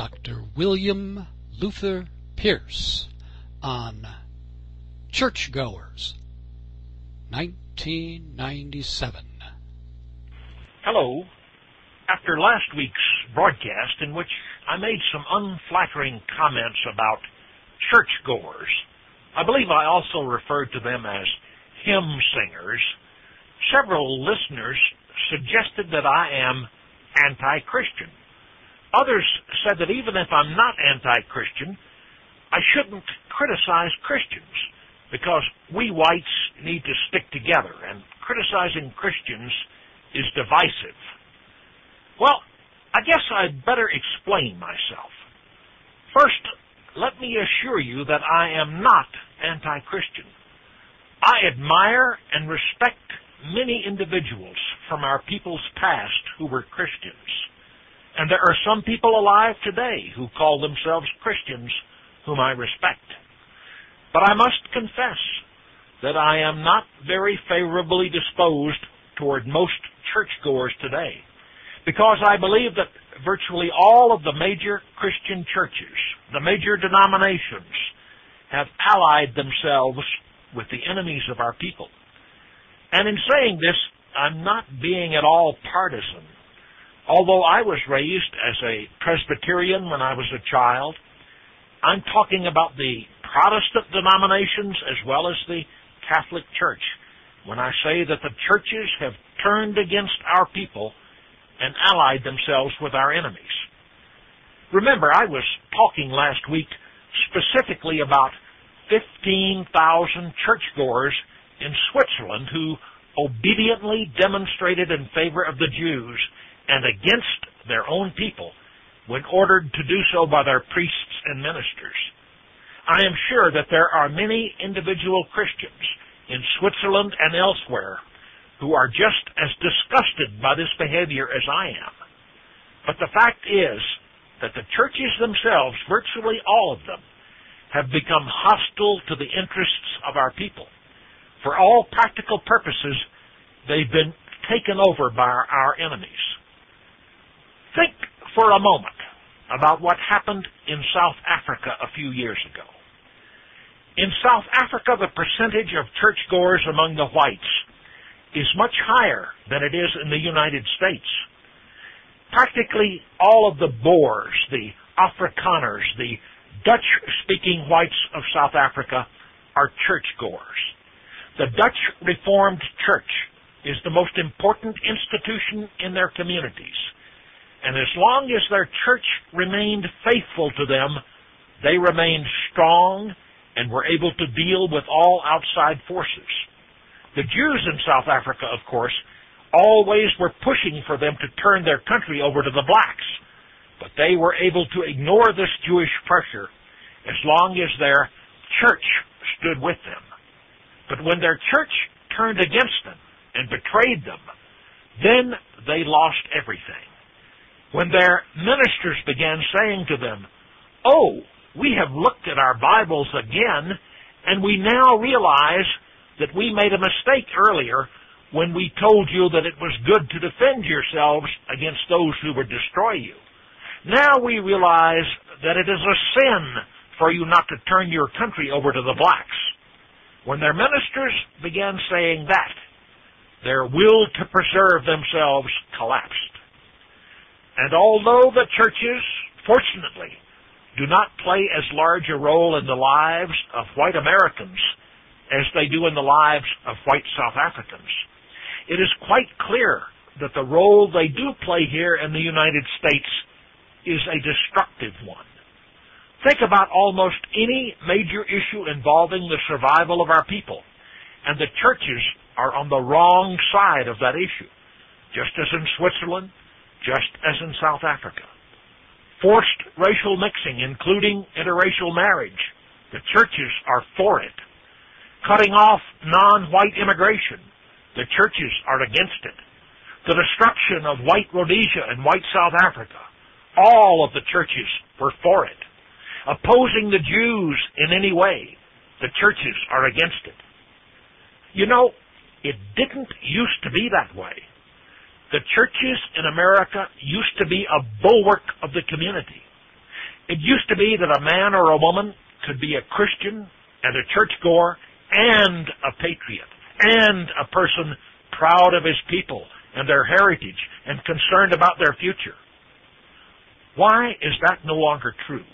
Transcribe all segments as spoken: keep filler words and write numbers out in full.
Doctor William Luther Pierce on Churchgoers, nineteen ninety-seven. Hello. After last week's broadcast, in which I made some unflattering comments about churchgoers, I believe I also referred to them as hymn singers, several listeners suggested that I am anti-Christian. Others said that even if I'm not anti-Christian, I shouldn't criticize Christians because we whites need to stick together, and criticizing Christians is divisive. Well, I guess I'd better explain myself. First, let me assure you that I am not anti-Christian. I admire and respect many individuals from our people's past who were Christians. And there are some people alive today who call themselves Christians whom I respect. But I must confess that I am not very favorably disposed toward most churchgoers today, because I believe that virtually all of the major Christian churches, the major denominations, have allied themselves with the enemies of our people. And in saying this, I'm not being at all partisan. Although I was raised as a Presbyterian when I was a child, I'm talking about the Protestant denominations as well as the Catholic Church when I say that the churches have turned against our people and allied themselves with our enemies. Remember, I was talking last week specifically about fifteen thousand churchgoers in Switzerland who obediently demonstrated in favor of the Jews and against their own people when ordered to do so by their priests and ministers. I am sure that there are many individual Christians in Switzerland and elsewhere who are just as disgusted by this behavior as I am. But the fact is that the churches themselves, virtually all of them, have become hostile to the interests of our people. For all practical purposes, they've been taken over by our, our enemies. Think for a moment about what happened in South Africa a few years ago. In South Africa, the percentage of churchgoers among the whites is much higher than it is in the United States. Practically all of the Boers, the Afrikaners, the Dutch-speaking whites of South Africa are churchgoers. The Dutch Reformed Church is the most important institution in their communities. And as long as their church remained faithful to them, they remained strong and were able to deal with all outside forces. The Jews in South Africa, of course, always were pushing for them to turn their country over to the blacks. But they were able to ignore this Jewish pressure as long as their church stood with them. But when their church turned against them and betrayed them, then they lost everything. When their ministers began saying to them, "Oh, we have looked at our Bibles again, and we now realize that we made a mistake earlier when we told you that it was good to defend yourselves against those who would destroy you. Now we realize that it is a sin for you not to turn your country over to the blacks." When their ministers began saying that, their will to preserve themselves collapsed. And although the churches, fortunately, do not play as large a role in the lives of white Americans as they do in the lives of white South Africans, it is quite clear that the role they do play here in the United States is a destructive one. Think about almost any major issue involving the survival of our people, and the churches are on the wrong side of that issue, just as in Switzerland, just as in South Africa. Forced racial mixing, including interracial marriage, the churches are for it. Cutting off non-white immigration, the churches are against it. The destruction of white Rhodesia and white South Africa, all of the churches were for it. Opposing the Jews in any way, the churches are against it. You know, it didn't used to be that way. The churches in America used to be a bulwark of the community. It used to be that a man or a woman could be a Christian and a churchgoer and a patriot and a person proud of his people and their heritage and concerned about their future. Why is that no longer true?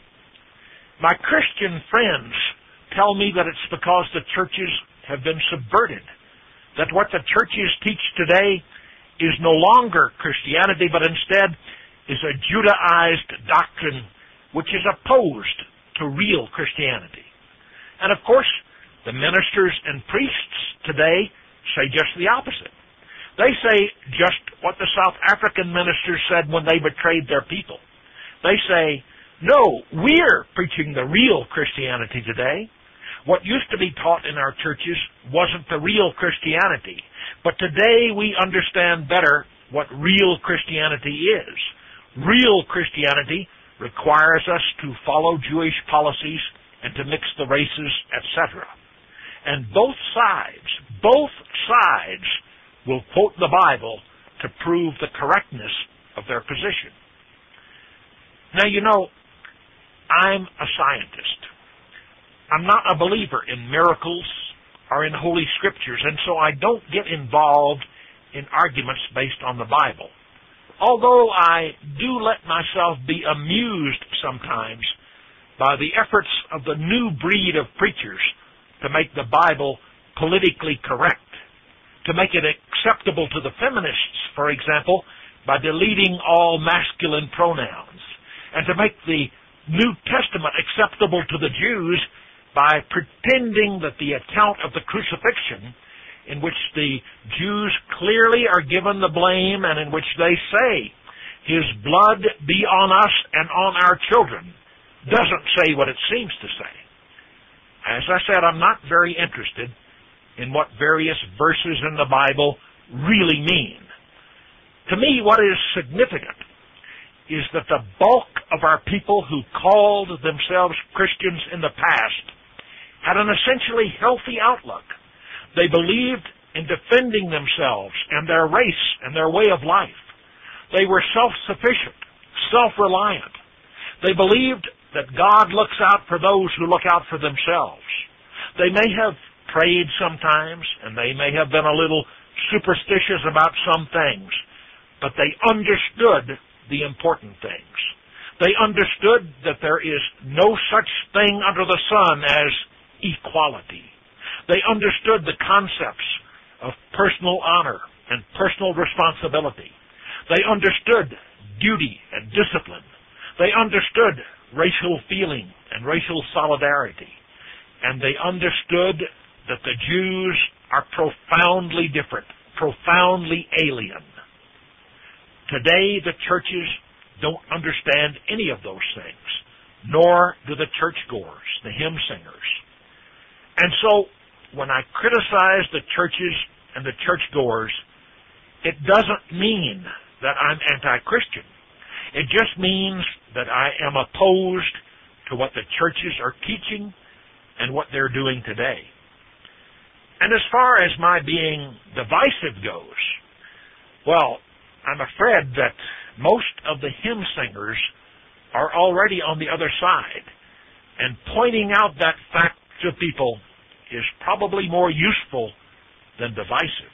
My Christian friends tell me that it's because the churches have been subverted, that what the churches teach today is no longer Christianity, but instead is a Judaized doctrine which is opposed to real Christianity. And of course, the ministers and priests today say just the opposite. They say just what the South African ministers said when they betrayed their people. They say, no, we're preaching the real Christianity today. What used to be taught in our churches wasn't the real Christianity. But today we understand better what real Christianity is. Real Christianity requires us to follow Jewish policies and to mix the races, et cetera. And both sides, both sides will quote the Bible to prove the correctness of their position. Now, you know, I'm a scientist. I'm not a believer in miracles or in Holy Scriptures, and so I don't get involved in arguments based on the Bible. Although I do let myself be amused sometimes by the efforts of the new breed of preachers to make the Bible politically correct, to make it acceptable to the feminists, for example, by deleting all masculine pronouns, and to make the New Testament acceptable to the Jews by pretending that the account of the crucifixion, in which the Jews clearly are given the blame and in which they say, His blood be on us and on our children, doesn't say what it seems to say. As I said, I'm not very interested in what various verses in the Bible really mean. To me, what is significant is that the bulk of our people who called themselves Christians in the past had an essentially healthy outlook. They believed in defending themselves and their race and their way of life. They were self-sufficient, self-reliant. They believed that God looks out for those who look out for themselves. They may have prayed sometimes, and they may have been a little superstitious about some things, but they understood the important things. They understood that there is no such thing under the sun as equality. They understood the concepts of personal honor and personal responsibility. They understood duty and discipline. They understood racial feeling and racial solidarity. And they understood that the Jews are profoundly different, profoundly alien. Today, the churches don't understand any of those things, nor do the churchgoers, the hymn singers. And so, when I criticize the churches and the churchgoers, it doesn't mean that I'm anti-Christian. It just means that I am opposed to what the churches are teaching and what they're doing today. And as far as my being divisive goes, well, I'm afraid that most of the hymn singers are already on the other side, and pointing out that fact to people is probably more useful than divisive.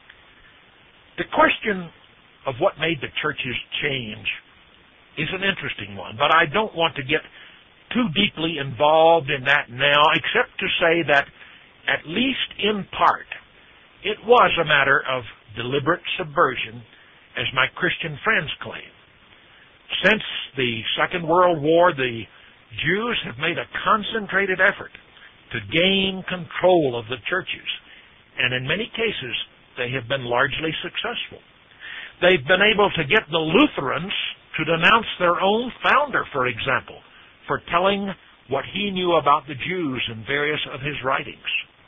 The question of what made the churches change is an interesting one, but I don't want to get too deeply involved in that now, except to say that, at least in part, it was a matter of deliberate subversion, as my Christian friends claim. Since the Second World War, the Jews have made a concentrated effort to gain control of the churches, and in many cases, they have been largely successful. They've been able to get the Lutherans to denounce their own founder, for example, for telling what he knew about the Jews in various of his writings.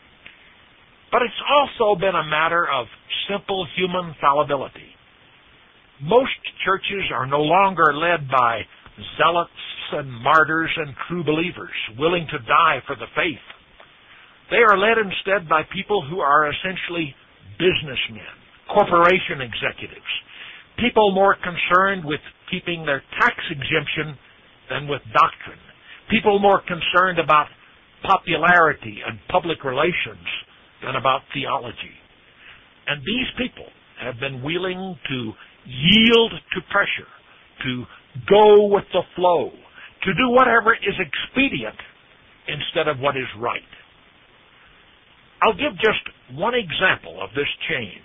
But it's also been a matter of simple human fallibility. Most churches are no longer led by zealots and martyrs and true believers willing to die for the faith. They are led instead by people who are essentially businessmen, corporation executives, people more concerned with keeping their tax exemption than with doctrine. People more concerned about popularity and public relations than about theology. And these people have been willing to yield to pressure, to go with the flow, to do whatever is expedient instead of what is right. I'll give just one example of this change.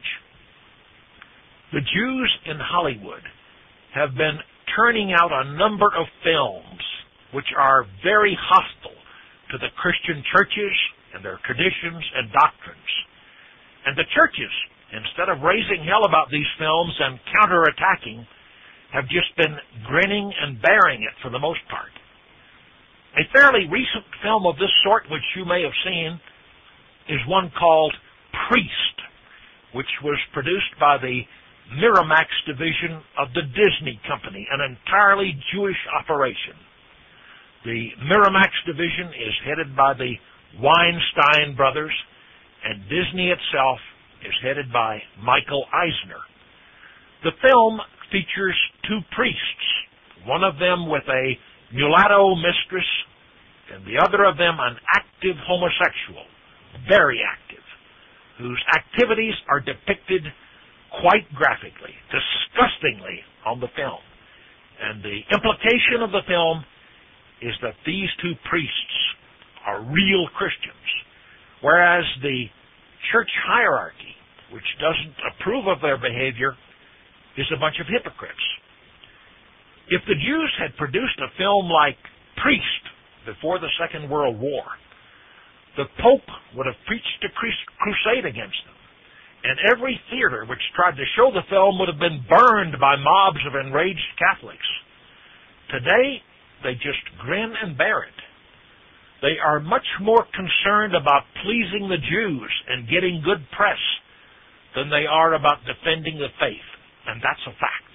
The Jews in Hollywood have been turning out a number of films which are very hostile to the Christian churches and their traditions and doctrines. And the churches, instead of raising hell about these films and counterattacking, have just been grinning and bearing it for the most part. A fairly recent film of this sort, which you may have seen, is one called Priest, which was produced by the Miramax division of the Disney Company, an entirely Jewish operation. The Miramax division is headed by the Weinstein brothers, and Disney itself is headed by Michael Eisner. The film features two priests, one of them with a mulatto mistress, and the other of them an active homosexual, very active, whose activities are depicted quite graphically, disgustingly on the film. And the implication of the film is that these two priests are real Christians, whereas the church hierarchy, which doesn't approve of their behavior, is a bunch of hypocrites. If the Jews had produced a film like Priest before the Second World War, the Pope would have preached a crusade against them, and every theater which tried to show the film would have been burned by mobs of enraged Catholics. Today, they just grin and bear it. They are much more concerned about pleasing the Jews and getting good press than they are about defending the faith, and that's a fact.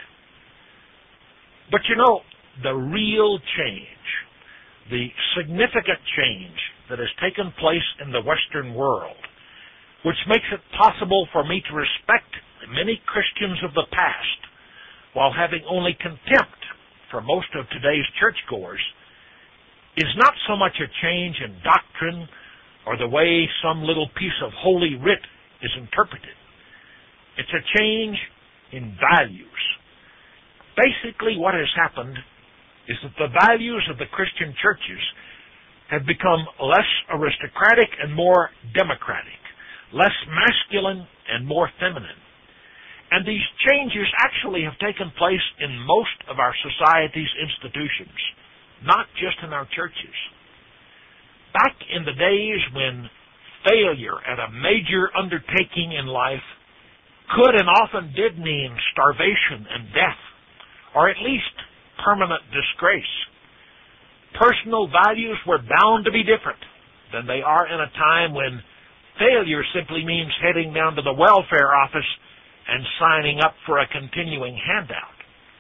But you know, the real change, the significant change that has taken place in the Western world, which makes it possible for me to respect many Christians of the past while having only contempt for most of today's churchgoers, is not so much a change in doctrine or the way some little piece of holy writ is interpreted. It's a change in values. Basically, what has happened is that the values of the Christian churches have become less aristocratic and more democratic, less masculine and more feminine. And these changes actually have taken place in most of our society's institutions, not just in our churches. Back in the days when failure at a major undertaking in life could and often did mean starvation and death, or at least permanent disgrace, personal values were bound to be different than they are in a time when failure simply means heading down to the welfare office and signing up for a continuing handout.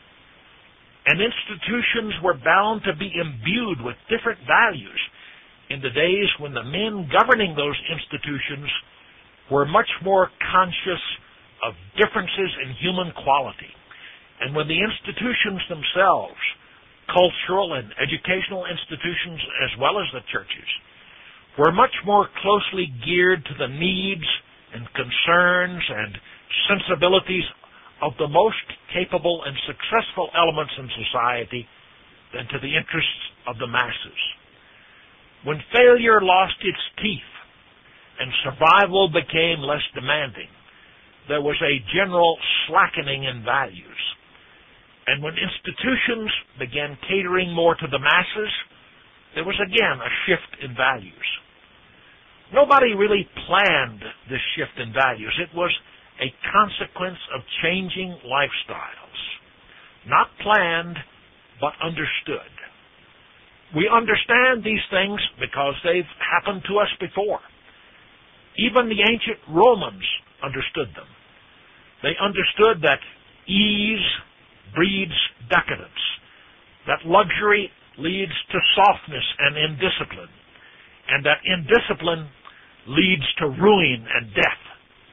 And institutions were bound to be imbued with different values in the days when the men governing those institutions were much more conscious of differences in human quality, and when the institutions themselves, cultural and educational institutions as well as the churches, were much more closely geared to the needs and concerns and sensibilities of the most capable and successful elements in society than to the interests of the masses. When failure lost its teeth and survival became less demanding, there was a general slackening in values. And when institutions began catering more to the masses, there was again a shift in values. Nobody really planned this shift in values. It was a consequence of changing lifestyles. Not planned, but understood. We understand these things because they've happened to us before. Even the ancient Romans understood them. They understood that ease breeds decadence, that luxury leads to softness and indiscipline, and that indiscipline leads to ruin and death.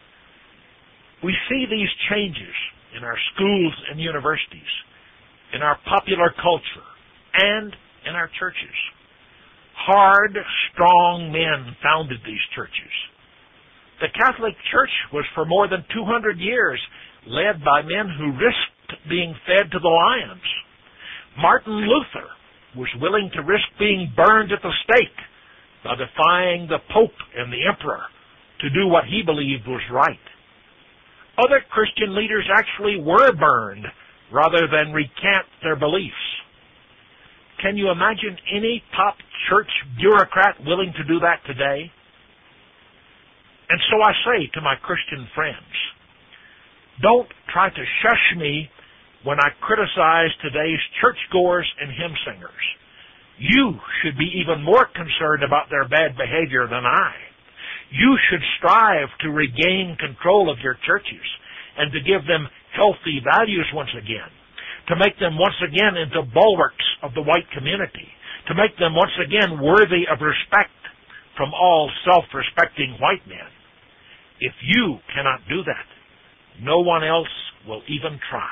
We see these changes in our schools and universities, in our popular culture, and in our churches. Hard, strong men founded these churches. The Catholic Church was for more than two hundred years led by men who risked being fed to the lions. Martin Luther was willing to risk being burned at the stake by defying the Pope and the Emperor to do what he believed was right. Other Christian leaders actually were burned rather than recant their beliefs. Can you imagine any top church bureaucrat willing to do that today? And so I say to my Christian friends, don't try to shush me when I criticize today's churchgoers and hymn singers. You should be even more concerned about their bad behavior than I. You should strive to regain control of your churches and to give them healthy values once again, to make them once again into bulwarks of the white community, to make them once again worthy of respect from all self-respecting white men. If you cannot do that, no one else will even try.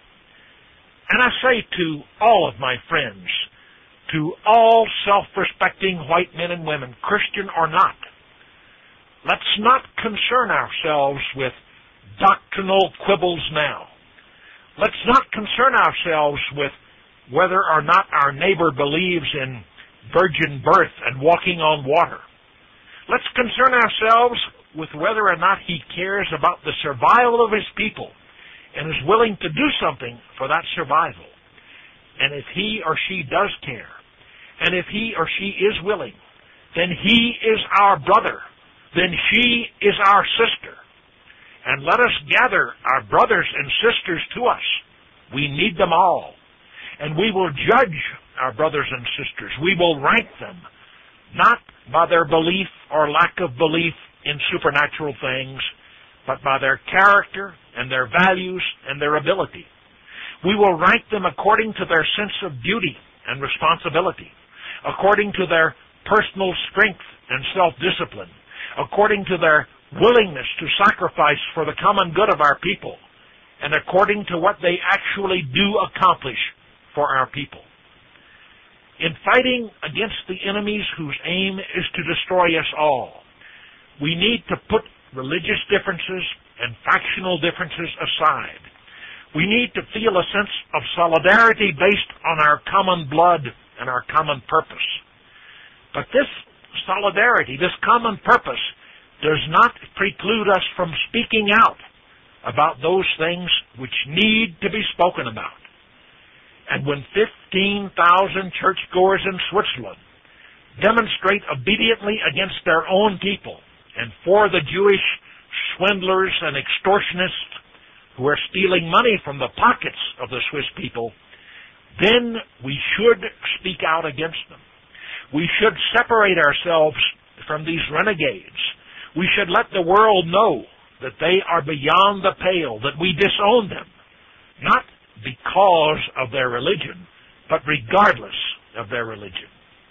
And I say to all of my friends, to all self-respecting white men and women, Christian or not, let's not concern ourselves with doctrinal quibbles now. Let's not concern ourselves with whether or not our neighbor believes in virgin birth and walking on water. Let's concern ourselves with whether or not he cares about the survival of his people and is willing to do something for that survival. And if he or she does care, and if he or she is willing, then he is our brother, then she is our sister. And let us gather our brothers and sisters to us. We need them all. And we will judge our brothers and sisters. We will rank them, not by their belief or lack of belief in supernatural things, but by their character and their values and their ability. We will rank them according to their sense of duty and responsibility, according to their personal strength and self-discipline, according to their willingness to sacrifice for the common good of our people, and according to what they actually do accomplish for our people. In fighting against the enemies whose aim is to destroy us all, we need to put religious differences and factional differences aside. We need to feel a sense of solidarity based on our common blood and our common purpose. But this solidarity, this common purpose, does not preclude us from speaking out about those things which need to be spoken about. And when fifteen thousand churchgoers in Switzerland demonstrate obediently against their own people and for the Jewish swindlers and extortionists who are stealing money from the pockets of the Swiss people, then we should speak out against them. We should separate ourselves from these renegades. We should let the world know that they are beyond the pale, that we disown them, not because of their religion, but regardless of their religion.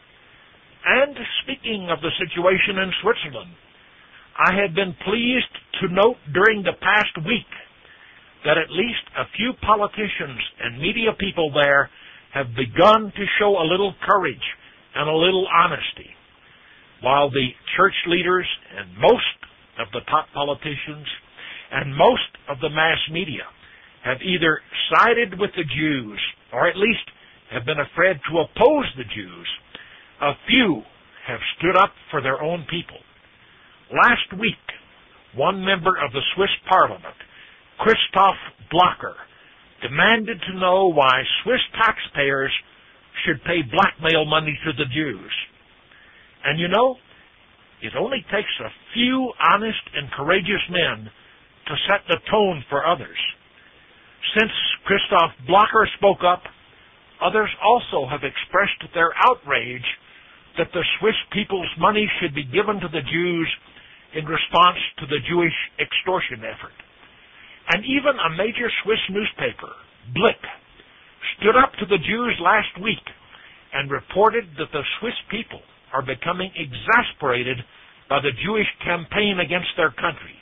And speaking of the situation in Switzerland, I have been pleased to note during the past week that at least a few politicians and media people there have begun to show a little courage and a little honesty, while the church leaders and most of the top politicians and most of the mass media have either sided with the Jews or at least have been afraid to oppose the Jews. A few have stood up for their own people. Last week, one member of the Swiss parliament, Christoph Blocher, demanded to know why Swiss taxpayers should pay blackmail money to the Jews. And you know, it only takes a few honest and courageous men to set the tone for others. Since Christoph Blocher spoke up, others also have expressed their outrage that the Swiss people's money should be given to the Jews in response to the Jewish extortion effort. And even a major Swiss newspaper, Blick, stood up to the Jews last week and reported that the Swiss people are becoming exasperated by the Jewish campaign against their country.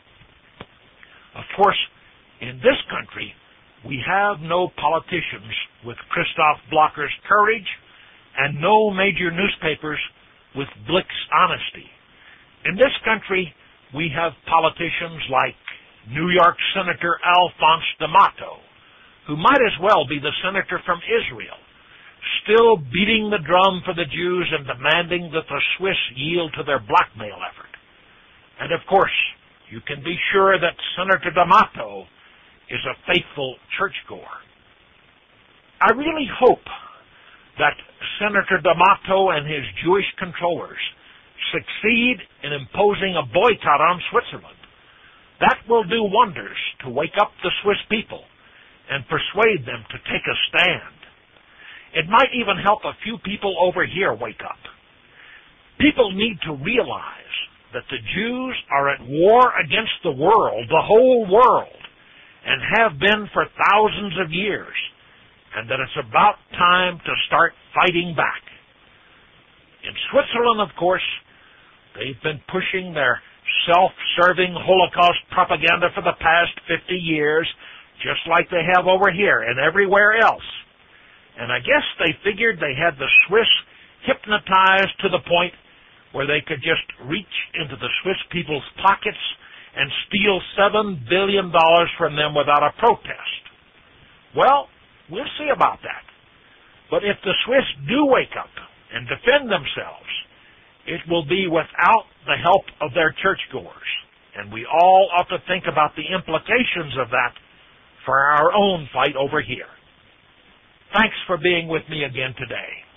Of course, in this country, we have no politicians with Christoph Blocher's courage and no major newspapers with Blick's honesty. In this country, we have politicians like New York Senator Alphonse D'Amato, who might as well be the senator from Israel, still beating the drum for the Jews and demanding that the Swiss yield to their blackmail effort. And of course, you can be sure that Senator D'Amato is a faithful churchgoer. I really hope that Senator D'Amato and his Jewish controllers succeed in imposing a boycott on Switzerland. That will do wonders to wake up the Swiss people and persuade them to take a stand. It might even help a few people over here wake up. People need to realize that the Jews are at war against the world, the whole world, and have been for thousands of years, and that it's about time to start fighting back. In Switzerland, of course, they've been pushing their self-serving Holocaust propaganda for the past fifty years, just like they have over here and everywhere else. And I guess they figured they had the Swiss hypnotized to the point where they could just reach into the Swiss people's pockets and steal seven billion dollars from them without a protest. Well, we'll see about that. But if the Swiss do wake up and defend themselves, it will be without the help of their churchgoers. And we all ought to think about the implications of that for our own fight over here. Thanks for being with me again today.